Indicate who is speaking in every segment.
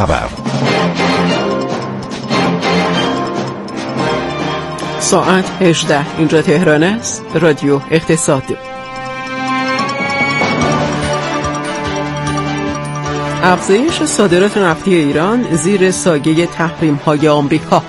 Speaker 1: خبر.
Speaker 2: ساعت 18 اینجا تهران است. رادیو اقتصاد. افزایش صادرات نفتی ایران زیر سایه تحریم‌های آمریکا.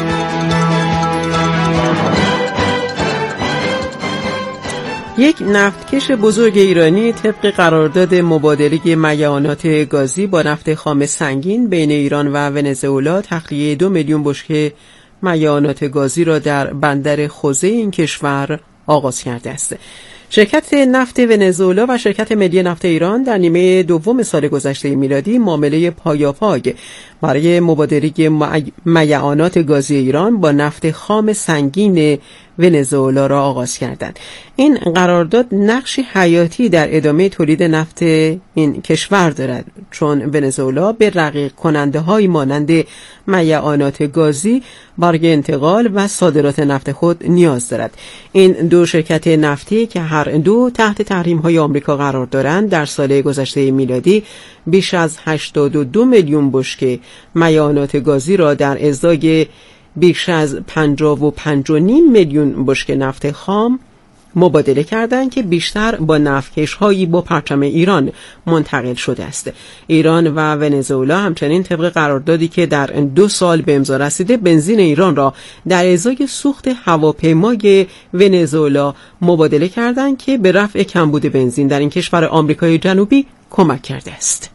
Speaker 2: یک نفتکش بزرگ ایرانی طبق قرارداد مبادله میعانات گازی با نفت خام سنگین بین ایران و ونزوئلا تخلیه 2 میلیون بشکه میعانات گازی را در بندر خوزه این کشور آغاز کرده است. شرکت نفت ونزوئلا و شرکت ملی نفت ایران در نیمه دوم سال گذشته میلادی معامله پایاپای برای مبادله میعانات گازی ایران با نفت خام سنگین ونزوئلا را آغاز کردند. این قرارداد نقشی حیاتی در ادامه تولید نفت این کشور دارد، چون ونزوئلا به رقیق کننده های مانند میعانات گازی برای انتقال و صادرات نفت خود نیاز دارد. این دو شرکت نفتی که هر دو تحت تحریم های آمریکا قرار دارند در سال گذشته میلادی بیش از 82 میلیون بشکه میعانات گازی را در ازای بیش از 55.5 میلیون بشکه نفت خام مبادله کردند که بیشتر با نفتکش‌هایی با پرچم ایران منتقل شده است. ایران و ونزوئلا همچنین طبق قراردادی که در 2 سال به امضا رسیده بنزین ایران را در ازای سوخت هواپیمای ونزوئلا مبادله کردند که به رفع کمبود بنزین در این کشور آمریکای جنوبی کمک کرده است.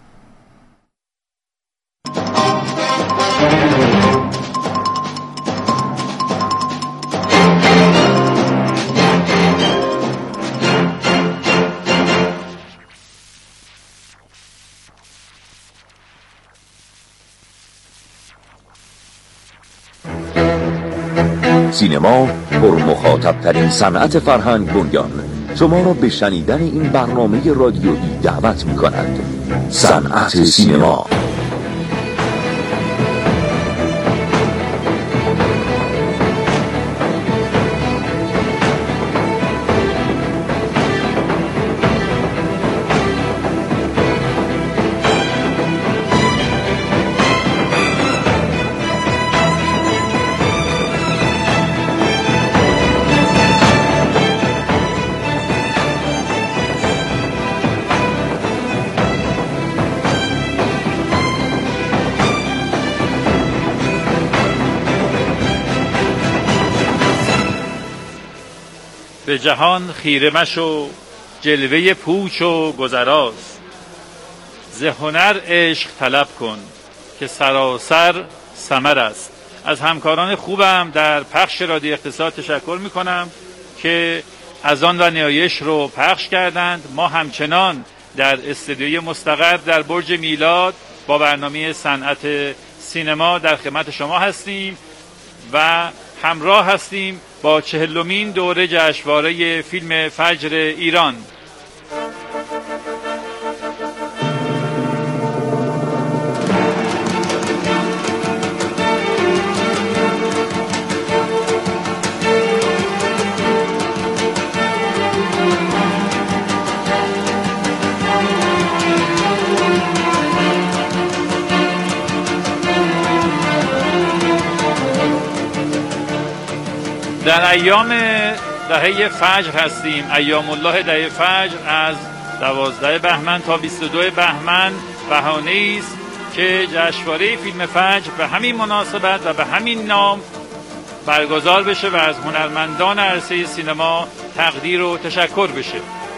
Speaker 3: سینما پرمخاطب ترین صنعت فرهنگ بنیان شما را به شنیدن این برنامه رادیویی دعوت می کند. صنعت سینما.
Speaker 4: به جهان خیره مشو جلوه پوچ و گذراز، ز هنر عشق طلب کن که سراسر ثمر است. از همکاران خوبم در پخش رادیو اقتصاد تشکر میکنم که از آن و نیایش رو پخش کردند. ما همچنان در استودیوی مستقر در برج میلاد با برنامه صنعت سینما در خدمت شما هستیم و همراه هستیم با 40مین دوره جشنواره فیلم فجر ایران. در ایام دهه فجر هستیم. ایام الله دهه فجر از 12 بهمن تا 22 بهمن بهانه‌ای است که جشنواره فیلم فجر به همین مناسبت و به همین نام برگزار بشه و از هنرمندان عرصه سینما تقدیر و تشکر بشه.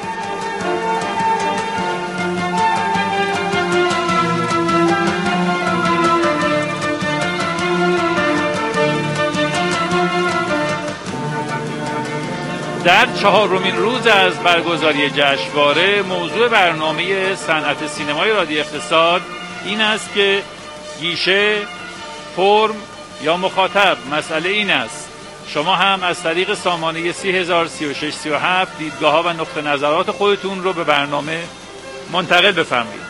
Speaker 4: در 4مین روز از برگزاری جشنواره موضوع برنامه صنعت سینمای رادیو اقتصاد این است که گیشه، فرم یا مخاطب. مسئله این است شما هم از طریق سامانه 303637 دیدگاه‌ها و نقطه نظرات خودتون رو به برنامه منتقل بفرمایید.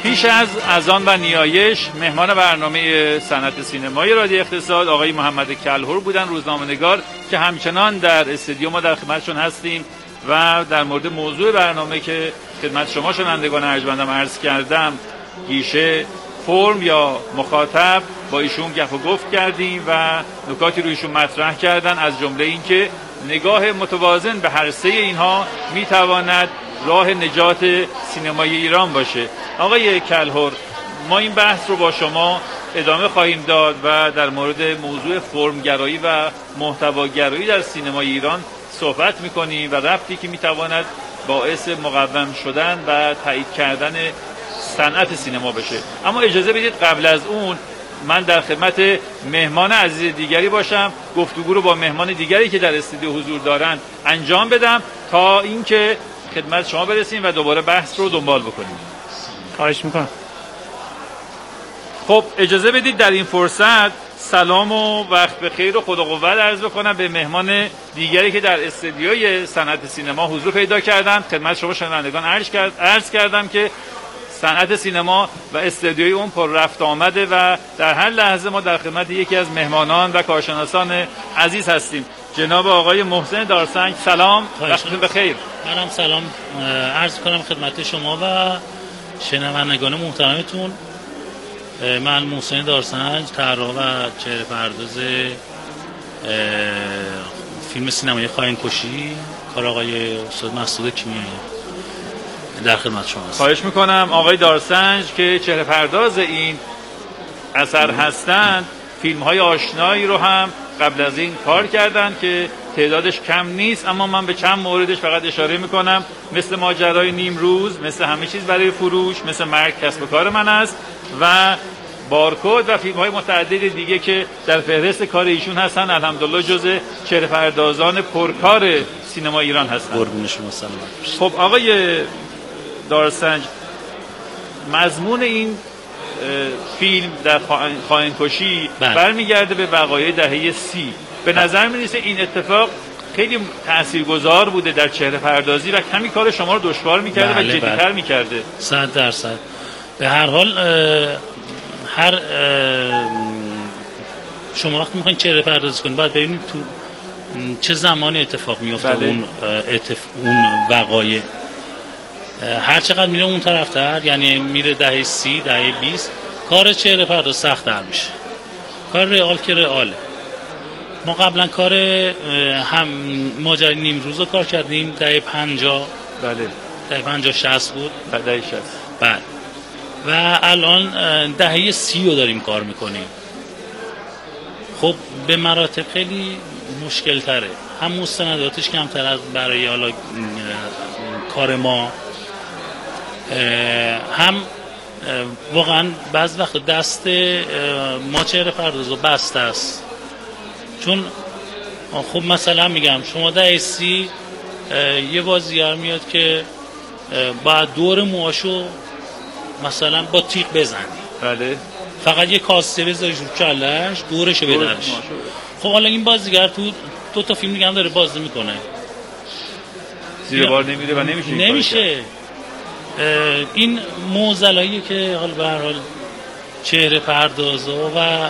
Speaker 4: پیش از اذان و نیایش مهمان برنامه صنعت سینمای رادیو اقتصاد آقای محمد کلهر بودن، روزنامه‌نگار، که همچنان در استودیو ما در خدمتشون هستیم و در مورد موضوع برنامه که خدمت شما شنوندگان ارجمندم عرض کردم، گیشه، فرم یا مخاطب، با ایشون گپ و گفت کردیم و نکاتی روی ایشون مطرح کردن، از جمله اینکه نگاه متوازن به هر سه اینها میتواند راه نجات سینمای ایران باشه. آقای کلهر، ما این بحث رو با شما ادامه خواهیم داد و در مورد موضوع فرمگرایی و محتواگرایی در سینمای ایران صحبت میکنیم و ربطی که میتواند باعث مقوم شدن و تایید کردن صنعت سینما بشه. اما اجازه بدید قبل از اون من در خدمت مهمان عزیز دیگری باشم، گفتگو رو با مهمان دیگری که در استودیو حضور دارن انجام بدم تا اینکه خدمت شما برسیم و دوباره بحث رو دنبال بکنیم.
Speaker 1: خواهش میکنم.
Speaker 4: خب اجازه بدید در این فرصت سلام و وقت بخیر و خدا قوت عرض بکنم به مهمان دیگری که در استودیوی صنعت سینما حضور پیدا کردن. خدمت شما شنوندگان عرض کردم که صنعت سینما و استودیوی اون پر رفت آمده و در هر لحظه ما در خدمت یکی از مهمانان و کارشناسان عزیز هستیم. جناب آقای محسن دارسنج، سلام، وقتتون بخیر.
Speaker 1: منم سلام عرض کنم خدمت شما و شنوندگان محترمتون. من محسن دارسنج، طراح و چهره پرداز فیلم سینمایی خائن کشی، کار آقای استاد مسعود کیمیایی در خدمت شما هستم.
Speaker 4: خواهش میکنم. آقای دارسنج که چهره پرداز این اثر هستند، فیلم های آشنایی رو هم قبل از این کار کردن که تعدادش کم نیست، اما من به چند موردش فقط اشاره میکنم، مثل ماجرای نیمروز، مثل همه چیز برای فروش، مثل مرگ کسب و کار من است و بارکد و فیلم های متعدد دیگه که در فهرست کار ایشون هستن. الحمدلله جزء چهره پردازان پرکار سینما ایران هستن.
Speaker 1: قربون شما سلام.
Speaker 4: خب آقای دارسنج، مضمون این فیلم در خائن کشی برمیگرده به وقایع دهه 30. به نظر میرسه این اتفاق خیلی تاثیرگذار بوده در چهره پردازی و کمی کار شما رو دشوار میکرده و جدی‌تر میکرده.
Speaker 1: 100%. به هر حال شما وقتی میخواین چهره پردازی کنید باید ببینید تو چه زمانی اتفاق میفته. اون وقایع هر چقدر میره اون طرفتر، یعنی میره دهه 30، دهه 20، کار چهره پرداز سخت‌تر میشه. کار رئال که رئاله. ما قبلا کار هم ماجرای نیمروز رو کار کردیم دهه 50.
Speaker 4: بله.
Speaker 1: دهه 50 60 بود.
Speaker 4: دهه 60.
Speaker 1: بله. و الان دهه 30 رو داریم کار میکنیم. خب به مراتب خیلی مشکل تره. هم مستنداتش کمتر از برای حالا کار ما، هم واقعا بعض وقت دست ما چهره پردازا بسته است. چون خب مثلا میگم شما دهه 30 یه بازیگر میاد که باید دور موهاشو مثلا با تیغ بزنی.
Speaker 4: بله.
Speaker 1: فقط یه کاسته بذاری رو کلش، دورشو بدرش. خب حالا این بازیگر تو 2 تا فیلم دیگه هم داره بازی میکنه،
Speaker 4: زیر بار نمیره و نمیشه. این معضلاییه که حالا به هر حال چهره پردازا و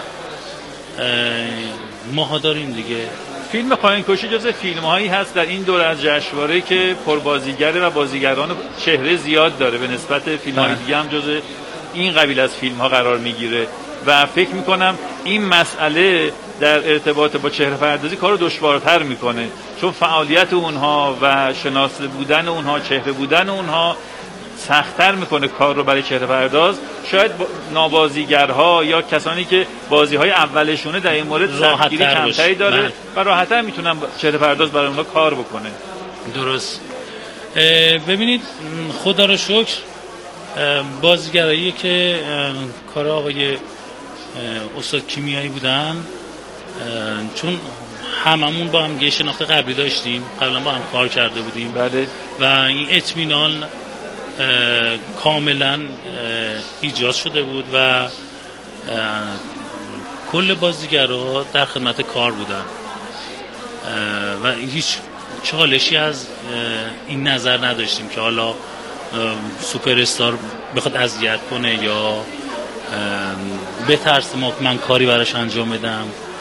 Speaker 4: ماها داریم دیگه. فیلم خائن کشی جز فیلم‌هایی هست در این دور از جشنواره که پربازیگره و بازیگران چهره زیاد داره، به نسبت فیلم‌های دیگه هم جز این قبیل از فیلم‌ها قرار میگیره و فکر میکنم این مسئله در ارتباط با چهره پردازی کارو دشوارتر میکنه، چون فعالیت اونها و شناسا بودن اونها، چهره بودن اونها سخت‌تر میکنه کار رو برای چهره پرداز. شاید نابازیگرها یا کسانی که بازی‌های اولشونه در این مورد سختگیری کمتری داره و راحت‌تر میتونن چهره پرداز برای اونها کار بکنه.
Speaker 1: درست. ببینید خدا رو شکر بازیگرایی که کار آقای استاد کیمیایی بودن، چون هممون با هم یه شناخت قبلی داشتیم، قبلا با هم کار کرده بودیم.
Speaker 4: بله.
Speaker 1: و این اطمینان کاملا ایجاد شده بود و کل بازیگرها در خدمت کار بودن و هیچ چالشی از این نظر نداشتیم که حالا سوپر استار بخواد اذیت کنه یا بترسه من کاری براش انجام بدم.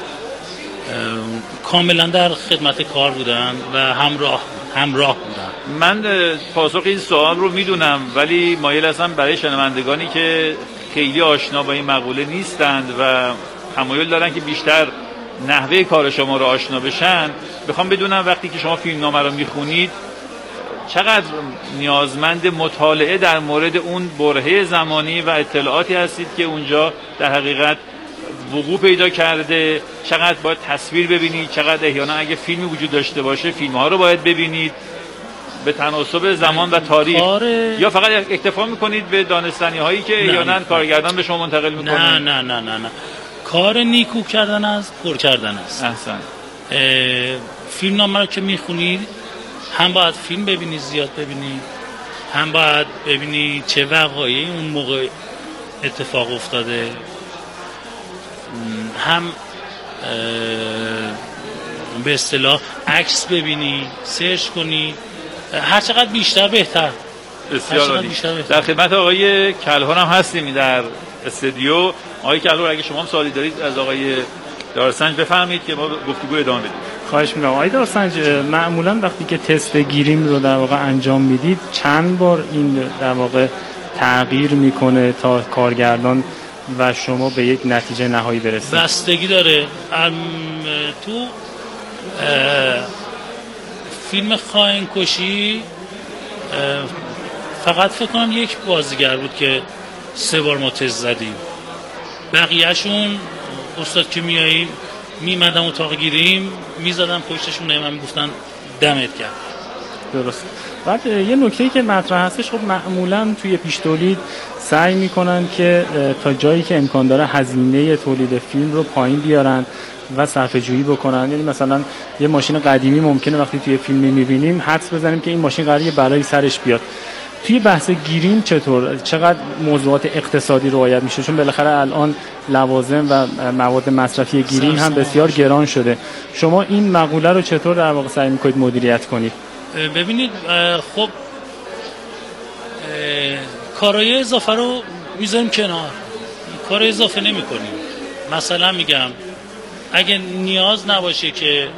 Speaker 1: کاملا در خدمت کار بودن و همراه بودن.
Speaker 4: من پاسخ این سوال رو میدونم، ولی مایل هستم برای شنوندگانی که خیلی آشنا با این مقوله نیستند و تمایل دارن که بیشتر نحوه کار شما رو آشنا بشن، بخوام بدونم وقتی که شما فیلمنامه رو میخونید چقدر نیازمند مطالعه در مورد اون برهه زمانی و اطلاعاتی هستید که اونجا در حقیقت وقوع پیدا کرده، چقدر باید تصویر ببینید، چقدر احیانا اگه فیلمی وجود داشته باشه فیلم‌ها رو باید ببینید به تناسب زمان و تاریخ، یا فقط اکتفا میکنید به دانستنی هایی که احیانا کارگردان به شما منتقل میکنه؟
Speaker 1: نه کار نیکو کردن است، پر کردن است.
Speaker 4: احسن.
Speaker 1: فیلمنامه رو که میخونید هم باید فیلم ببینید، زیاد ببینید، هم باید ببینید چه وقایعی اون موقع اتفاق افتاده، هم به اصطلاح عکس ببینید، سرچ کنید، هر چقدر بیشتر بهتر.
Speaker 4: بسیار عالی. در خدمت آقای کلهر هم هستیم در استودیو. آقای کلهر اگه شما هم سوالی دارید از آقای دارسنج بفهمید که ما گفتگو ادامه بدیم.
Speaker 5: خواهش می‌کنم. آقای دارسنج، معمولا وقتی که تست گیریم رو در واقع انجام میدید چند بار این در واقع تغییر میکنه تا کارگردان و شما به یک نتیجه نهایی برسید؟
Speaker 1: بستگی داره. تو فیلم خائن کشی فقط فکر کنم یک بازیگر بود که 3 بار ما تست زدیم، بقیه‌شون استاد که میمدم اتاق گیریم میزدم پشتشون من میگفتن دمت کرد.
Speaker 5: درست. بعد یه نکته‌ای که مطرح هستش، خب معمولا توی پیش تولید سعی میکنن که تا جایی که امکان داره هزینه تولید فیلم رو پایین بیارن و صرفه جویی بکنن. یعنی مثلا یه ماشین قدیمی ممکنه وقتی توی فیلمی میبینیم حدس بزنیم که این ماشین قراره برای سرش بیاد. توی بحث گیریم چقدر موضوعات اقتصادی رعایت میشه؟ چون بالاخره الان لوازم و مواد مصرفی گیریم هم بسیار گران شده. شما این مقوله رو چطور در واقع سعی میکنید مدیریت کنید؟
Speaker 1: ببینید، خب کارهای اضافه رو میذاریم کنار، کار اضافه نمی کنیم. مثلا میگم اگه نیاز نباشه که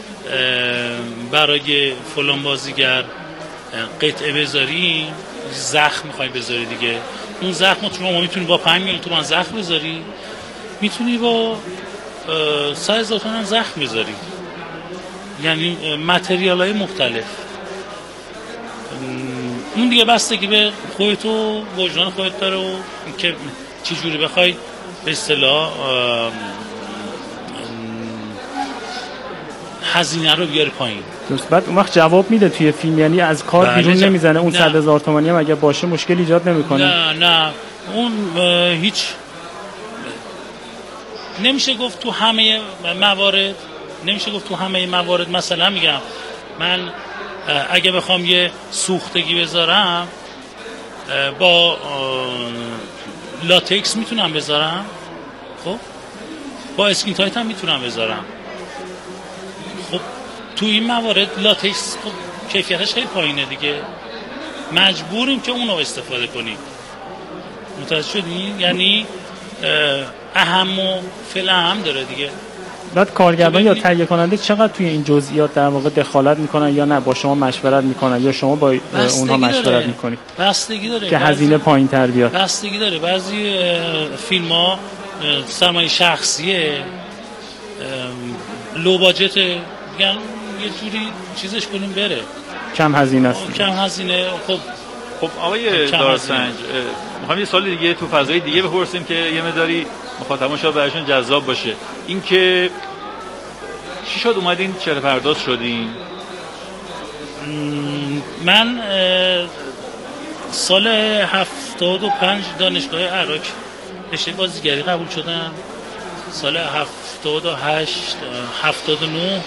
Speaker 1: برای فلان بازیگر قطعه بذاری، زخم میخوای بذاری دیگه، اون زخم رو شما میتونی با 5 میلیون تومان زخم بذاری، میتونی با 100,000 تومان زخم بذاری، یعنی متریال های مختلف. اون دیگه بستگی به خودت و وجدان خودت داره و که چی جوری بخوای به اصطلاح هزینه رو بیاری پایین.
Speaker 5: درست. بعد اون وقت جواب میده توی فیلم، یعنی از کار بیرون نمیزنه. اون 100,000 تومانی هم اگه باشه مشکل ایجاد نمیکنه؟
Speaker 1: نه اون هیچ نمیشه گفت تو همه موارد. مثلا میگم من اگه بخوام یه سوختگی بذارم با لاتکس میتونم بذارم، خب با اسکین تایت هم میتونم بذارم. خب تو این موارد لاتکس خب کیفیتش خیلی پایینه دیگه، مجبوریم که اونو استفاده کنیم. متوجه شدین؟ یعنی اهم و فعل اهم داره دیگه.
Speaker 5: بعد کارگردان یا تهیه کننده چقدر توی این جزئیات در واقع دخالت میکنن یا نه با شما مشورت میکنن یا شما با اونها مشورت میکنید؟
Speaker 1: بستگی داره
Speaker 5: که هزینه پایین تر بیاد.
Speaker 1: بستگی داره. بعضی فیلم ها سرمایه شخصیه، لو باجت، میگن یه جوری چیزش کنیم بره،
Speaker 5: کم هزینه است.
Speaker 1: کم هزینه.
Speaker 4: خب آقای دارسنج، میخوام یه سوال دیگه تو فضای دیگه بپرسیم که یه مقداری مخاطبان شاید براشون جذاب باشه. این که چی شد اومدین چهره پرداز شدین؟
Speaker 1: من سال 75 دانشگاه عراق رشته بازیگری قبول شدم. سال 79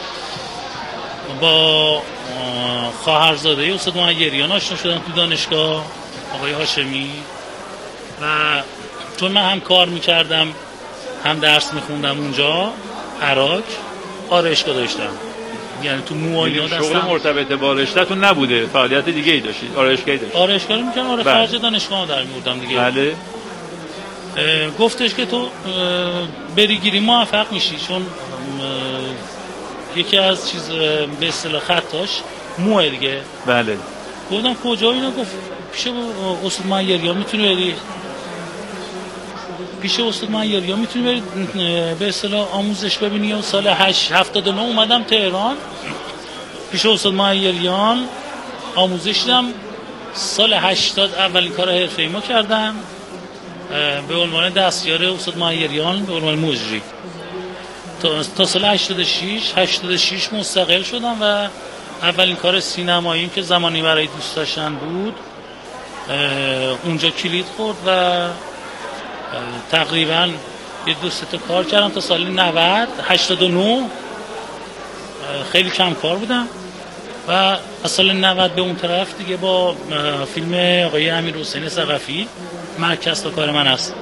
Speaker 1: با خواهرزاده استاد مهیریان آشنا شدم تو دانشگاه، آقای هاشمی، و چون من هم کار میکردم هم درس میخوندم اونجا عراق، آرایشگاه داشتم یعنی تو موها
Speaker 4: شغل مرتبط با رشته‌تون نبوده، فعالیت دیگه ای داشتید؟ آرایشگری داشتید؟
Speaker 1: آرایشگری می‌کردم، آره خارج دانشگاه در می‌بردم دیگه.
Speaker 4: بله.
Speaker 1: گفتش که تو بری گیری موفق میشی، چون یکی از چیز به اصطلاح خطاش موه دیگه.
Speaker 4: بله.
Speaker 1: گفتم کجا؟ اینا گفت پیش استاد معیریا میتونی بری، پیش استاد معیریا میتونی بری به اصطلاح آموزش ببینی. و سال 79 اومدم تهران پیش استاد معیریان آموزش دیدم. سال 80 اولین کار حرفه‌ای ما کردم به عنوان دستیار استاد معیریان به عنوان مجری. تا سال 86 مستقل شدم و اولین کار سینماییم که زمانی برای دوست داشتن بود اونجا کلید خورد و تقریبا یه 2-3 تا کار کردم تا سال 89 خیلی کم کار بودم و از سال 90 به اون طرف دیگه با فیلم آقای امیرحسین ثقفی مرکز تا کار من است.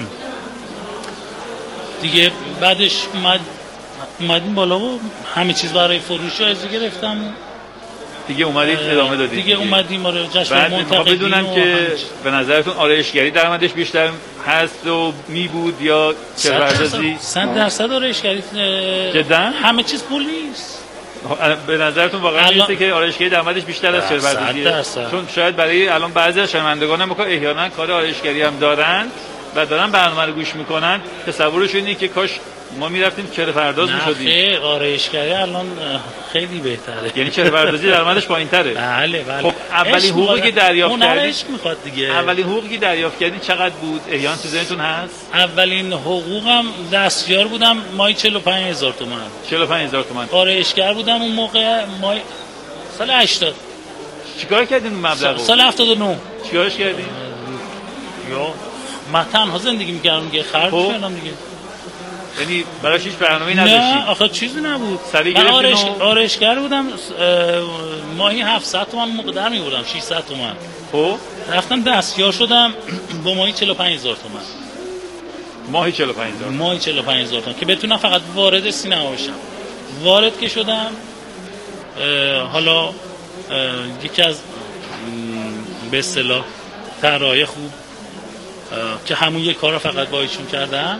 Speaker 1: دیگه بعدش اومدیم بالا و همه چیز برای فروش جایزه گرفتم.
Speaker 4: دیگه اومدید ادامه دادید؟
Speaker 1: دیگه اومدیم آره جشن منتقدین.
Speaker 4: بدونم که به نظرتون آرایشگری درآمدش بیشتر هست و می بود یا چهره‌پردازی؟
Speaker 1: 100% آرایشگری.
Speaker 4: جدا؟
Speaker 1: همه چیز پول نیست.
Speaker 4: به نظرتون واقعا نیست که آرایشگری درآمدش بیشتر از چهره‌پردازیه؟ چون شاید برای الان بعضی از شنوندگان ما که احیانا کار آرایشگری هم دارن و دارن برنامه رو گوش میکنن تصورش اینه که کاش ما میرفتیم چهره‌پرداز میشدیم.
Speaker 1: نه آرایشگری الان خیلی بهتره.
Speaker 4: یعنی چهره‌پردازی درآمدش پایین‌تره.
Speaker 1: بله.
Speaker 4: خب اولین حقوقی که دریافت کردید
Speaker 1: میخواد دیگه.
Speaker 4: اولین حقوقی که دریافت کردید چقدر بود؟ احیانا تو ذهنتون هست؟
Speaker 1: اولین حقوقم دستیار بودم ماهی 45000 تومان.
Speaker 4: 45000 تومان.
Speaker 1: آرایشگر بودم اون موقع ماهی سال 80.
Speaker 4: چیکار کردین اون مبلغو؟
Speaker 1: سال 79.
Speaker 4: چیکارش کردین؟
Speaker 1: یا من تنها زندگی می‌کردم دیگه، خرج کردم دیگه.
Speaker 4: یعنی براش هیچ برنامه‌ای نداشتی؟
Speaker 1: نه آخه چیزی نبود.
Speaker 4: من
Speaker 1: آرایشگر بودم ماهی 700 تومان موقع در می‌بردم 600 تومان.
Speaker 4: خب
Speaker 1: رفتم دستیار شدم با ماهی 45000 تومان.
Speaker 4: ماهی 45000.
Speaker 1: ماهی 45000 تومان که بتونم فقط وارد سینما بشم. وارد که شدم حالا یکی از به اصطلاح طراحای خوب که همون یک کار فقط با ایشون کردم.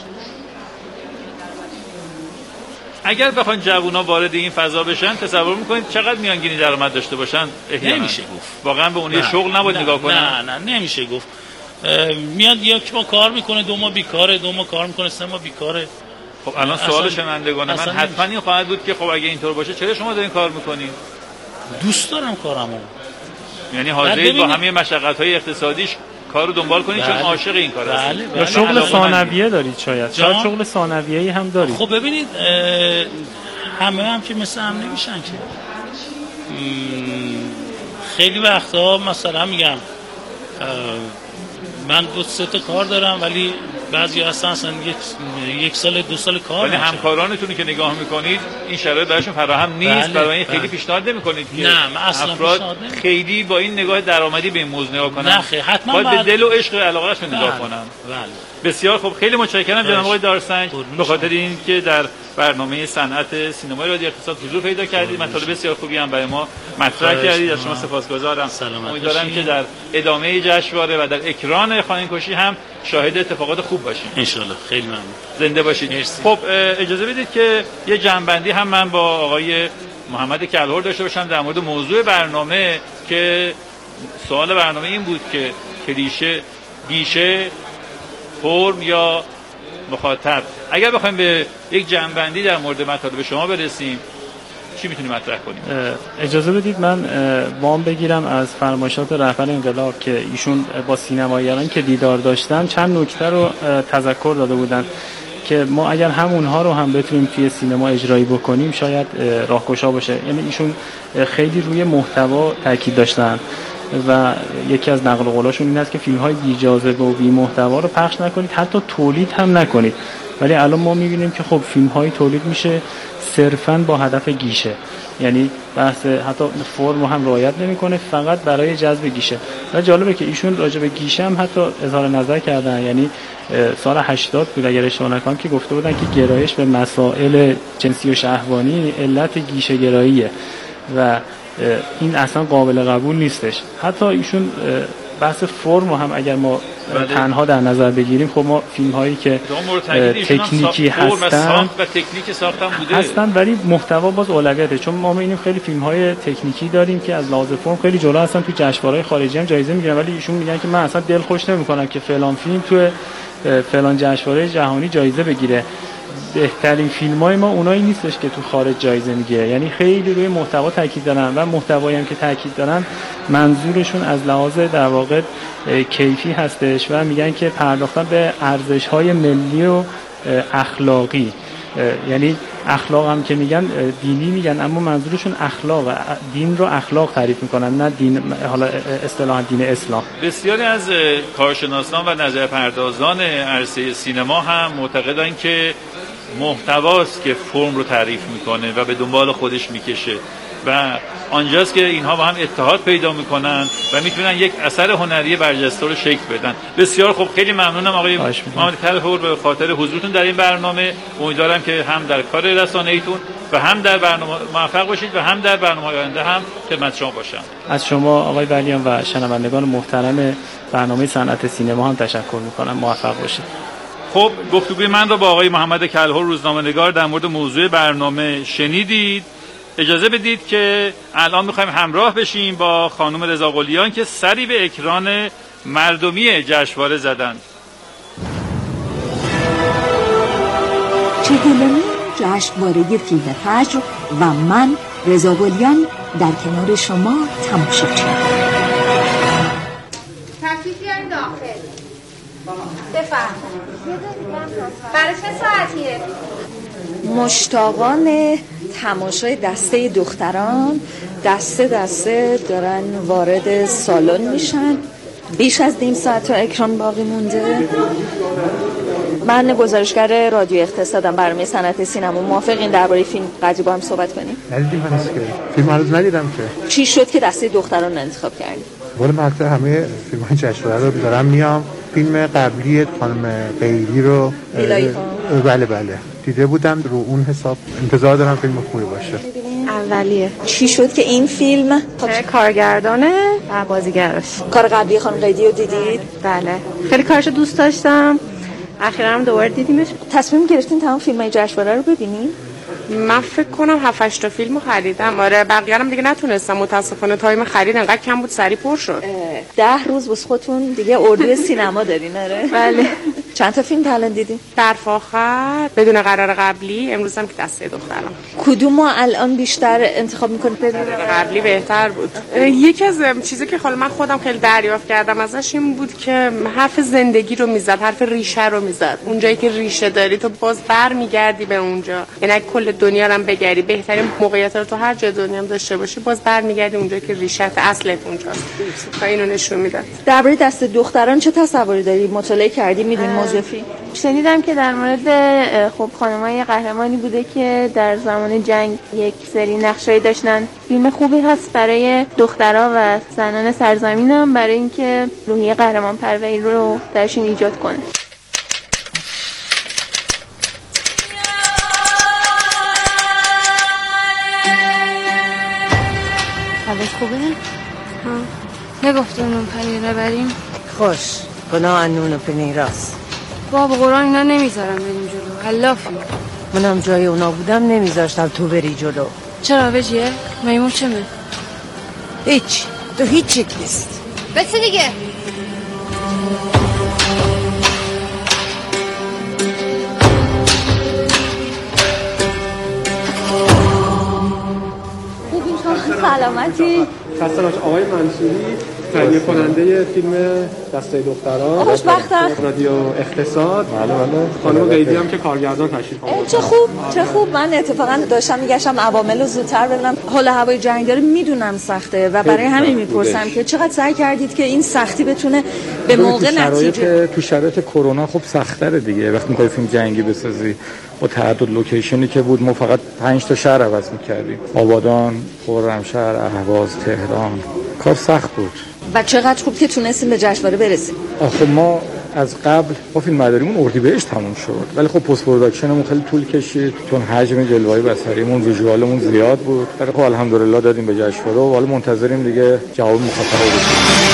Speaker 4: اگر بخواین جوونا وارد این فضا بشن تصور میکنید چقدر میانگینی درآمد داشته باشن؟
Speaker 1: نمیشه گفت.
Speaker 4: واقعا به اون یه شغل نباید نگاه کنن.
Speaker 1: نه نمیشه گفت. میاد یک ما کار میکنه، 2 ماه بیکاره، 2 ماه کار میکنه، 3 ماه بیکاره.
Speaker 4: خب الان سوال شنوندگان من حتما این خواهد بود که خب اگه اینطور باشه چرا شما دارین کار میکنین؟
Speaker 1: دوست دارم کارمو.
Speaker 4: یعنی حاضرید با همه مشقت‌های اقتصادیش کار رو دنبال کنید چون عاشق این کار هستید؟
Speaker 5: یا شغل ثانویه دارید شاید شغل ثانویه‌ای هم دارید.
Speaker 1: خب ببینید همه هم که مثل هم نمیشن که. خیلی وقتا مثلا میگم من 2-3 تا کار دارم ولی بعضی هستن اصلا 1 سال 2 سال کار
Speaker 4: ولی همکارانتون که نگاه میکنید این شرایط براشون فراهم نیست. برای این خیلی پیشنهاد نمیکنید که
Speaker 1: نه من اصلا
Speaker 4: افراد خیلی با این نگاه درآمدی به این موضوع نگاه کنن؟
Speaker 1: نه حتما
Speaker 4: باید به دل و عشق و علاقه‌شون نگاه کنن. بسیار خوب، خیلی متشکرم جناب آقای دارسنج به خاطر اینکه در برنامه صنعت سینمای رادیو اقتصاد حضور پیدا کردید. مطالب بسیار خوبی هم برای ما مطرح کردید. از شما سپاسگزارم. امیدوارم که در ادامه جشنواره و در اکران خانه‌کشی هم شاهد اتفاقات خوب باشیم ان شاء الله. خیلی ممنون. زنده باشید. خب اجازه بدید که یه جنبندی هم من با آقای محمد کلهر داشته باشم در مورد موضوع برنامه که سوال برنامه این بود که کلیشه، گیشه، فرم یا مخاطب. اگر بخوایم به یک جنبندی در مورد مطالب شما برسیم چی میتونیم مطرح کنیم؟
Speaker 5: اجازه بدید من وام بگیرم از فرمایشات رهبر انقلاب که ایشون با سینماییان که دیدار داشتن چند نکته رو تذکر داده بودن که ما اگر همونها رو هم بتونیم توی سینما اجرایی بکنیم شاید راهگشا باشه. یعنی ایشون خیلی روی محتوا تاکید داشتن و یکی از نقل قولاشون این است که فیلم‌های بی‌جاذبه و بی‌محتوا رو پخش نکنید، حتی تولید هم نکنید. ولی الان ما می‌بینیم که خب فیلم‌های تولید میشه صرفاً با هدف گیشه، یعنی بحث حتی فرم رو هم رعایت نمی‌کنه، فقط برای جذب گیشه. و جالبه که ایشون راجع به گیشه هم حتی اظهار نظر کردن، یعنی سال 80 بود اگر اشتباه نکنم که گفته بودن که گرایش به مسائل جنسی و شهوانی علت گیشه گراییه و این اصلا قابل قبول نیستش. حتی ایشون بحث فرم هم اگر ما تنها در نظر بگیریم، خب ما فیلم هایی که تکنیکی هستن
Speaker 4: و تکنیک ساختن بوده
Speaker 5: هستن ولی محتوا باز اولویته، چون ما می‌بینیم خیلی فیلم های تکنیکی داریم که از لحاظ فرم خیلی جلو هستن، تو جشنواره‌های خارجی هم جایزه میگیرن، ولی ایشون میگن که من اصلا دل خوش نمی‌کنم که فلان فیلم تو فلان جشنواره جهانی جایزه بگیره. بهترین فیلم‌های ما اونایی نیستش که تو خارج جایزه میگیره. یعنی خیلی روی محتوا تاکید دارن و محتوایی هم که تاکید دارن منظورشون از لحاظ در واقع کیفی هستش و میگن که پرداختن به ارزش‌های ملی و اخلاقی. یعنی اخلاق هم که میگن دینی میگن، اما منظورشون اخلاق، دین رو اخلاق تعریف میکنن، نه دین حالا اصطلاحاً دین اسلام.
Speaker 4: بسیاری از کارشناسان و نظرپردازان عرصه سینما هم معتقدن که محتواست که فرم رو تعریف میکنه و به دنبال خودش میکشه و آنجاست که اینها با هم اتحاد پیدا میکنن و میتونن یک اثر هنری برجسته رو شکل بدن. بسیار خوب، خیلی ممنونم آقای محمد کلهر به خاطر حضورتون در این برنامه. امیدوارم که هم در کار رسانه‌ایتون و هم در برنامه موفق باشید و هم در برنامه‌های آینده هم خدمت شما باشم.
Speaker 5: از شما آقای ولیان و شنوندگان محترم برنامه صنعت سینما هم تشکر میکنم. موفق باشید.
Speaker 4: خب، گفتگوی من رو با آقای محمد کلهر روزنامه‌نگار در مورد موضوع برنامه شنیدید. اجازه بدید که الان می‌خوایم همراه بشیم با خانم رضا قلیان که سری به اکران مردمی جشنواره زدند.
Speaker 6: 40مین جشنواره فیلم فجر و من رضا قلیان در کنار شما تماشاچی.
Speaker 7: تشریف بیارین داخل. بفرمایید. برای چه ساعتیه؟
Speaker 6: مشتاقان تماشای دسته دختران دسته دارن وارد سالن میشن. بیش از نیم ساعت تا اکران باقی مونده. من گزارشگر رادیو اقتصادم، برنامه صنعت سینما. موافقین درباره فیلم قدری با هم صحبت کنیم؟
Speaker 8: ندیدیم هنوز که فیلم هنوز ندیدم که.
Speaker 6: چی شد که دسته دختران انتخاب کردیم؟
Speaker 8: والا من اکثر همه فیلم‌های جشنواره رو دارم میام. فیلم قبلی خانم قیلی رو بله دیده بودم، رو اون حساب انتظار دارم فیلم خوبی باشه.
Speaker 6: اولیه. چی شد که این فیلم
Speaker 9: کارگردانه و بازیگراش؟
Speaker 6: کار قبلی خانم قیلی رو دیدید؟
Speaker 9: بله، خیلی کارشو دوست داشتم. اخیراً هم دوباره دیدیمش.
Speaker 6: تصمیم گرفتین تمام فیلم‌های جشنواره رو ببینین؟
Speaker 9: من فکر کنم 7-8 تا فیلمو خریدم. آره، بقیه‌ام دیگه نتونستم، متاسفانه تایم خرید انقدر کم بود سری پر شد.
Speaker 6: 10 روز واسه خودتون دیگه اردو سینما دارین. آره
Speaker 9: بله.
Speaker 6: چند تا فیلم تا الان دیدین؟
Speaker 9: برف آخر، بدون قرار قبلی، امروز هم که دسته دخترم.
Speaker 6: کدوم ما الان بیشتر انتخاب میکنید؟
Speaker 9: بدون قبلی بهتر بود. یکی از چیزی که من خودم خیلی دریافت کردم ازش این بود که حرف زندگی رو میزد، حرف ریشه رو میزد. اونجایی که ریشه داری تو باز برمیگردی به اونجا. یعنی کل دنیا رو هم بگردی، بهترین موقعیت رو تو هر جای دنیا هم داشته باشی، باز برمیگردی اونجایی که ریشت اصلت اونجاست. تا اینو نشون میداد.
Speaker 6: درباره دسته دختران چه تصوری داری؟ مطالعه کردی؟ میدونی موضوع فیلم؟
Speaker 10: شنیدم که در مورد خب خانمای قهرمانی بوده که در زمان جنگ یک سری نقشایی داشتن. فیلم خوبی هست برای دخترها و زنان سرزمینم، برای اینکه روحیه قهرمان پروری رو درشون ایجاد کنه.
Speaker 11: حالت خوبه؟ نگفتم نون پنیر بریم؟
Speaker 12: خوش، گناه نون و پنیراست.
Speaker 11: بابا قرآن اینا نمیذارم بریم جلو، حلافی.
Speaker 12: منم جای اونا بودم نمیذاشتم تو بری جلو.
Speaker 11: چرا بجیه؟ میمون چمه؟
Speaker 12: هیچ، تو هیچی نیست.
Speaker 11: بس دیگه.
Speaker 6: سلامتی.
Speaker 13: خسته نباش. آقای منصوری تهیه کننده فیلم دسته دختران،
Speaker 6: خوشبختم.
Speaker 13: رادیو اقتصاد.
Speaker 8: بله.
Speaker 13: خانم قیدی هم که کارگردان تشریف آوردن.
Speaker 6: چه خوب. من اتفاقا داشتم میگشتم عوامل رو زودتر ببینم. حال هوای جنگ داره، میدونم سخته و برای همین میپرسم که چقدر سعی کردید که این سختی بتونه به موقع نتیجه.
Speaker 14: تو شرایط کرونا خب سخت‌تره دیگه. وقتی می‌خوای فیلم جنگی بسازی با تعدد لوکیشنی که بود، ما فقط 5 تا شهر عوض می‌کردیم. آبادان، خرمشهر، اهواز، تهران. کار سخت بود.
Speaker 6: و چقدر خوب که تونستیم به جشنواره برسیم.
Speaker 14: آخه ما از قبل با فیلمبرداریمون اردیبهشت تموم شد، ولی خب پست پروداکشنمون خیلی طول کشید چون حجم جلوه‌های بصریمون ویژوالمون زیاد بود. ولی خب الحمدلله دادیم به جشنواره و حالا منتظریم دیگه جواب مخاطبا بشیم.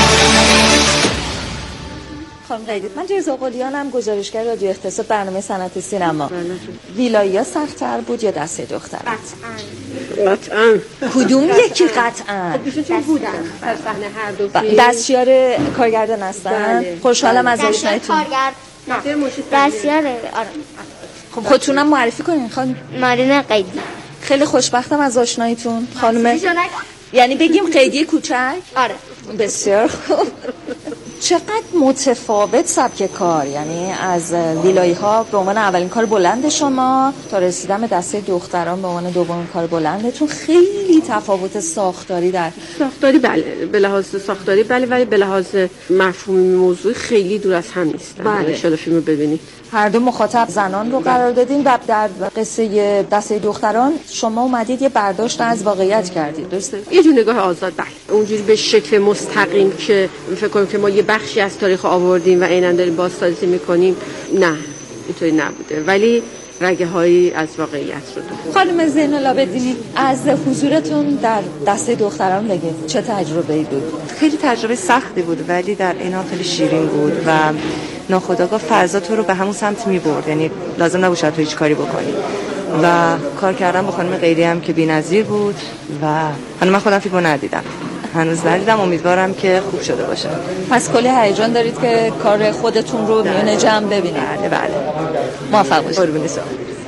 Speaker 6: خانم قیدی، من رضا قلیانم، گزارشگر رادیو اختصاص برنامه صنعت سینما. ویلایی‌ها سخت‌تر بود یا دسته دختر؟
Speaker 9: قطعاً.
Speaker 6: کدوم یکی قطعاً؟
Speaker 9: خب چون بودن در صحنه هر دو فیلم.
Speaker 6: دستیار کارگردان هستن؟ خوشحالم از آشناییتون.
Speaker 10: دستیار آره.
Speaker 6: خب خودتونم معرفی کنین خانم.
Speaker 10: مارین قیدی.
Speaker 6: خیلی خوشبختم از آشناییتون خانم. یعنی بگیم قیدی کوچک؟
Speaker 10: آره.
Speaker 6: بسیار خوب. چقدر متفاوت سبک کار، یعنی از ویلایی ها به عنوان اولین کار بلند شما تا رسیدن به دسته دختران به عنوان دومین کار بلندتون، خیلی تفاوت ساختاری در
Speaker 9: ساختاری بله، به لحاظ ساختاری بله، ولی به لحاظ مفهومی موضوع خیلی دور از هم نیستن.
Speaker 6: بله.
Speaker 9: شده فیلمو ببینید.
Speaker 6: هر دو مخاطب زنان رو قرار دادین و در قصه دسته دختران شما اومدید یه برداشت از واقعیت کردید، درسته؟
Speaker 9: یه جور نگاه آزاد بله. اونجوری به شکل مستقیم که فکر کنم که ما یه بخشی از تاریخ آوردیم و عیناً داریم بازسازی میکنیم، نه اینطوری نبوده، ولی رگه هایی از واقعیت رو داره.
Speaker 6: خانم زین العابدینی، از حضورتون در دسته دختران بگید چه تجربه‌ای بود؟
Speaker 15: خیلی تجربه سختی بود ولی در این حال خیلی شیرین بود و ناخودآگاه فضا تو رو به همون سمت می‌برد، یعنی لازم نبود تو هیچ کاری بکنی و کار کردن با خانم قیدی هم که بی‌نظیر بود و من خودم فیلمو ندیدم، هنوز ندیدم، امیدوارم که خوب شده باشه.
Speaker 6: پس کلی هیجان دارید که کار خودتون رو میون جمع ببینید.
Speaker 15: بله.
Speaker 6: موفق باشید.
Speaker 15: قربون شما.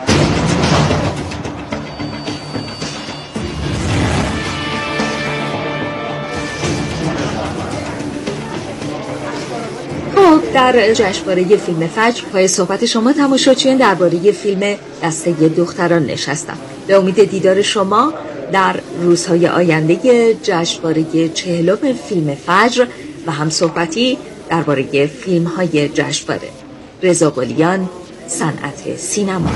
Speaker 6: در جشنواره فیلم فجر پای صحبت شما تماشاچیان درباره فیلم دسته دختران نشستم. به امید دیدار شما در روزهای آینده جشنواره 40 فیلم فجر و هم صحبتی درباره فیلم‌های جشنواره. رضا قلیان، صنعت سینما.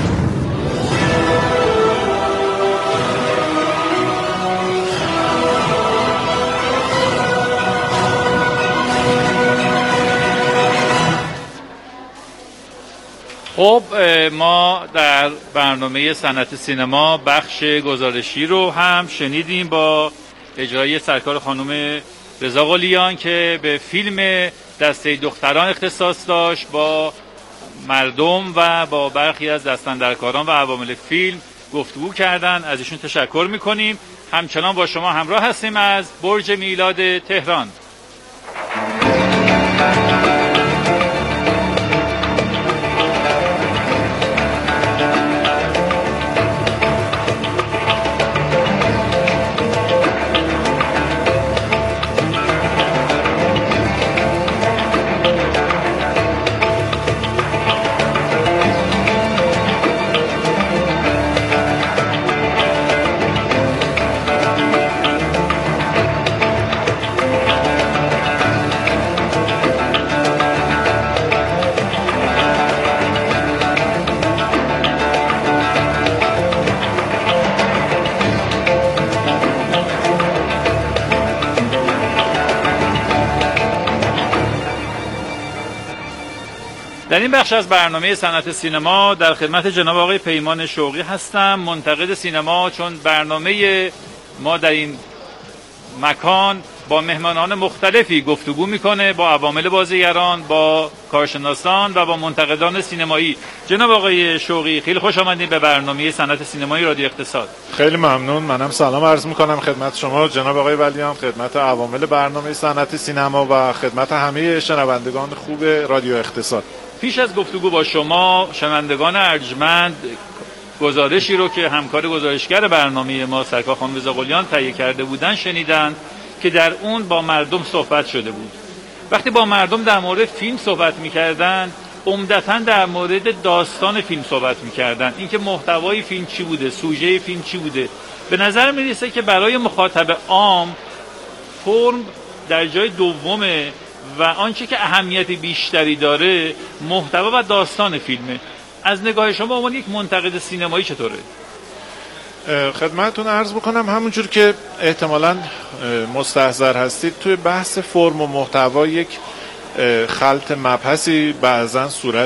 Speaker 4: خب ما در برنامه صنعت سینما بخش گزارشی رو هم شنیدیم با اجرای سرکار خانم رضا قلیان که به فیلم دسته دختران اختصاص داشت، با مردم و با برخی از دستاندرکاران و عوامل فیلم گفتگو کردن. از ایشون تشکر میکنیم. همچنان با شما همراه هستیم از برج میلاد تهران. در این بخش از برنامه صنعت سینما در خدمت جناب آقای پیمان شوقی هستم، منتقد سینما، چون برنامه ما در این مکان با مهمانان مختلفی گفتگو میکنه، با عوامل بازیگران، با کارشناسان و با منتقدان سینمایی. جناب آقای شوقی، خیلی خوش آمدید به برنامه صنعت سینمایی رادیو اقتصاد.
Speaker 16: خیلی ممنون. منم سلام عرض میکنم خدمت شما جناب آقای ولیان، خدمت عوامل برنامه صنعت سینما و خدمت همه شنوندگان خوب رادیو اقتصاد.
Speaker 4: پیش از گفتگو با شما شنوندگان ارجمند گزارشی رو که همکار گزارشگر برنامه ما سرکار خانم رضا قلیان تهیه کرده بودن شنیدن که در اون با مردم صحبت شده بود. وقتی با مردم در مورد فیلم صحبت می‌کردن، عمدتاً در مورد داستان فیلم صحبت می‌کردن، اینکه محتوای فیلم چی بوده، سوژه فیلم چی بوده. به نظر می‌رسه که برای مخاطب عام فرم در جای دومه و آنچه که اهمیت بیشتری داره محتوا و داستان فیلمه. از نگاه شما عنوان یک منتقد سینمایی چطوره؟
Speaker 16: خدمتتون عرض بکنم همونجور که احتمالاً مستحضر هستید توی بحث فرم و محتوا یک خلط مبحثی بعضا صورت